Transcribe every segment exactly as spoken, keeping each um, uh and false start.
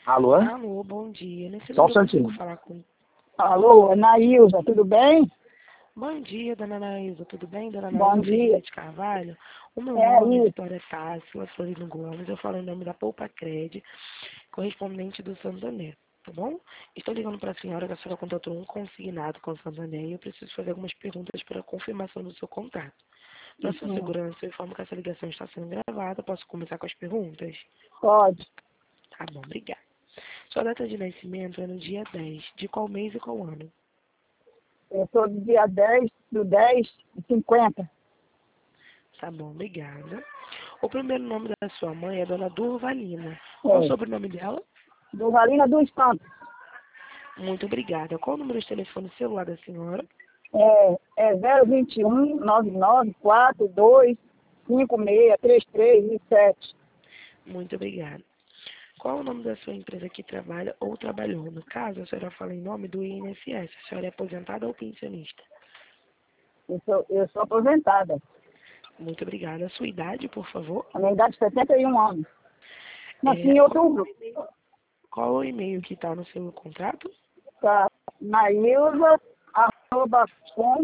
Alô? Alô, bom dia. Nesse Só um número eu instantinho. consigo falar com... Alô, Anaísa, tudo bem? Bom dia, dona Anaísa. Tudo bem, dona Bom Anaísa dia. Ferreira de Carvalho? O meu É nome é isso. Vitória Tássila Florino Gomes. Eu falo em nome da Poupa Cred, correspondente do Santander, tá bom? Estou ligando para a senhora que a senhora contratou um consignado com o Santander e eu preciso fazer algumas perguntas para a confirmação do seu contrato. Para sua Uhum. segurança, eu informo que essa ligação está sendo gravada. Posso começar com as perguntas? Pode. Tá bom, obrigada. Sua data de nascimento é no dia dez. De qual mês e qual ano? Eu sou do dia dez do dez de cinquenta. Tá bom, obrigada. O primeiro nome da sua mãe é Dona Durvalina. Qual o É. sobrenome dela? Do Valina dos Santos. Muito obrigada. Qual o número de telefone celular da senhora? É, é zero vinte e um, nove nove quatro dois cinco seis três três sete. Muito obrigada. Qual o nome da sua empresa que trabalha ou trabalhou? No caso, a senhora fala em nome do I N S S. A senhora é aposentada ou pensionista? Eu sou, eu sou aposentada. Muito obrigada. A sua idade, por favor? A minha idade é setenta e um anos. Nasci É, em qual, outubro. qual o e-mail que está no seu contrato? Tá. Nailza, arroba, com,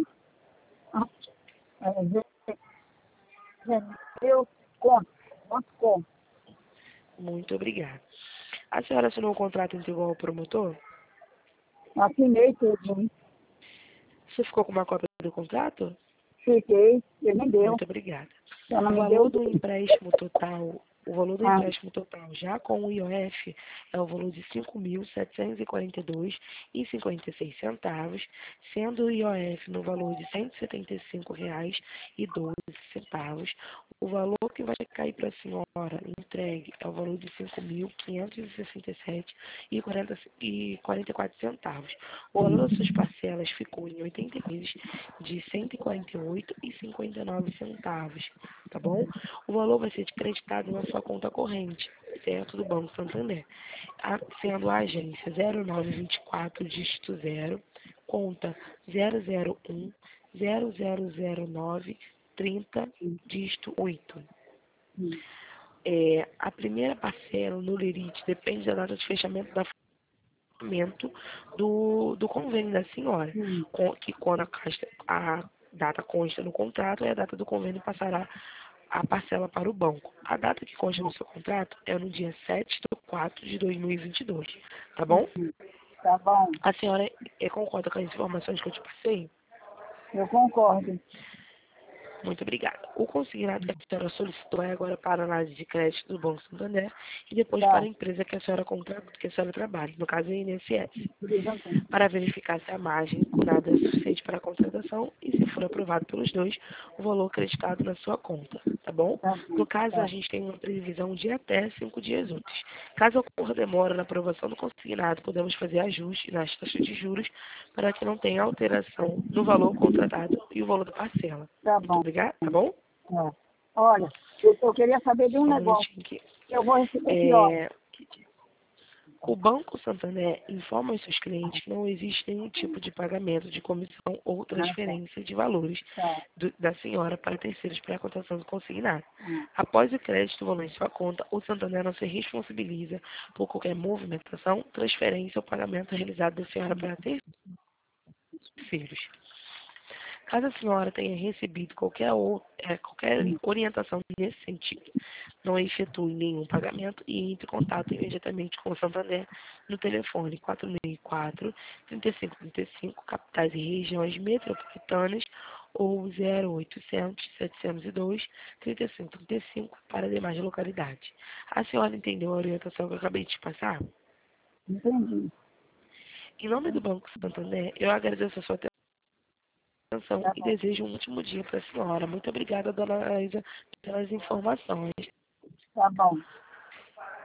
é, eu, com, ponto com. Muito obrigada. A senhora assinou o contrato igual ao promotor? Assinei tudo. Você ficou com uma cópia do contrato? Fiquei, ele me deu. Muito obrigada. Ela não O me deu. valor do empréstimo total, o valor do Ah, empréstimo total já com o I O F é o valor de cinco mil setecentos e quarenta e dois reais e cinquenta e seis centavos, sendo o I O F no valor de cento e setenta e cinco reais e doze centavos. O valor que vai cair para a senhora entregue é o valor de cinco mil quinhentos e sessenta e sete reais e quarenta e quatro centavos. O valor das suas parcelas ficou em oitenta vezes de cento e quarenta e oito reais e cinquenta e nove centavos, tá bom? O valor vai ser creditado na sua conta corrente, certo? Do Banco Santander, a, sendo a agência zero nove vinte e quatro, dígito zero, conta zero zero um, zero zero zero nove, trinta, dígito oito. É, a primeira parcela no Lerite depende da data de fechamento da fechamento do, do convênio da senhora, hum, com, que quando a, caixa- a data consta no contrato, é a data do convênio passará a parcela para o banco. A data que consta no seu contrato é no dia sete de quatro de dois mil e vinte e dois, tá bom? tá bom, A senhora é, concorda com as informações que eu te passei? eu concordo. Muito obrigada. O consignado que a senhora solicitou é agora para a análise de crédito do Banco Santander e depois para Tá. a empresa que a senhora contrata, que a senhora trabalha, no caso é a I N S S, Tudo bem. para verificar se a margem curada é suficiente para a contratação e, se for aprovado pelos dois, o valor acreditado na sua conta, tá bom? Tá No bom, caso, a tá. gente tem uma previsão de até cinco dias úteis. Caso ocorra demora na aprovação do consignado, podemos fazer ajuste nas taxas de juros para que não tenha alteração no valor contratado e o valor da parcela. Tá Muito bom. obrigada, tá bom? Tá. Olha, eu, eu queria saber de um Só um negócio. minutinho aqui. Eu vou receber que hora? É, o Banco Santander informa aos seus clientes que não existe nenhum tipo de pagamento de comissão ou Ah, tá. transferência de valores Tá. do- da senhora para terceiros para a cotação do consignado. Ah, Após o crédito do valor em sua conta, o Santander não se responsabiliza por qualquer movimentação, transferência ou pagamento realizado da senhora para terceiros. Caso a senhora tenha recebido qualquer, ou- eh, qualquer orientação nesse sentido, não efetue nenhum pagamento e entre em contato imediatamente com o Santander no telefone quatro seis quatro, três cinco três cinco, capitais e regiões metropolitanas, ou zero oitocentos, setecentos e dois, trinta e cinco trinta e cinco para demais localidades. A senhora entendeu a orientação que eu acabei de te passar? entendi. Em nome do Banco Santander, eu agradeço a sua atenção Tá e bom. desejo um ótimo dia para a senhora. Muito obrigada, dona Isa, pelas informações. Tá bom.